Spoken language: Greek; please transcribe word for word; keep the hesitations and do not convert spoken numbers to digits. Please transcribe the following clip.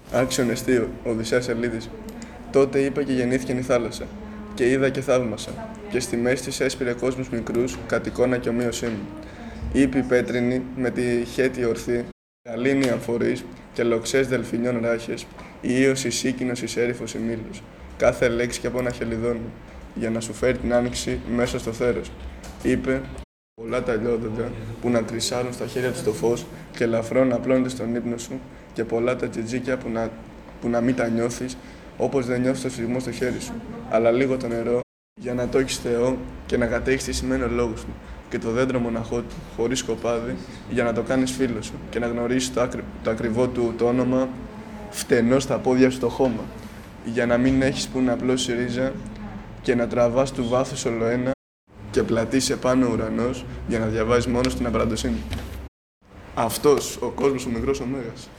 Άξιον εστί, Οδυσσέας Ελίδης. Τότε είπα και γεννήθηκε η θάλασσα. Και είδα και θαύμασα. Και στη μέση της έσπηρε κόσμους μικρούς, κατ' εικόνα και ομοίωσή μου. Ήπη πέτρινη, με τη χέτη ορθή, γαλήνη αμφορείς και λοξές δελφινιών ράχες, η ίος η σίκινος εις έρυφος η μήλος. Κάθε λέξη και από ένα χελιδόνι, για να σου φέρει την άνοιξη μέσα στο θέρος. Είπε πολλά τα λιόδοντα που να τρισάρουν στα χέρια του το φως και ελαφρώ να απλώνεται στον ύπνο σου και πολλά τα τζιτζίκια που να, που να μην τα νιώθεις όπως δεν νιώθεις το σφιγμό στο χέρι σου, αλλά λίγο το νερό για να το έχεις Θεό και να κατέχεις τι σημαίνει ο λόγος του και το δέντρο μοναχό του, χωρίς σκοπάδι, για να το κάνεις φίλο σου και να γνωρίσεις το, άκρι, το ακριβό του το όνομα φτενό στα πόδια σου το χώμα, για να μην έχεις που να απλώσει ρίζα και να τραβάς του βάθους ολοένα και πλατείς επάνω ο ουρανός για να διαβάζεις μόνο στην απαραντοσύνη. Αυτός ο κόσμος ο μικρός ο Μέγας.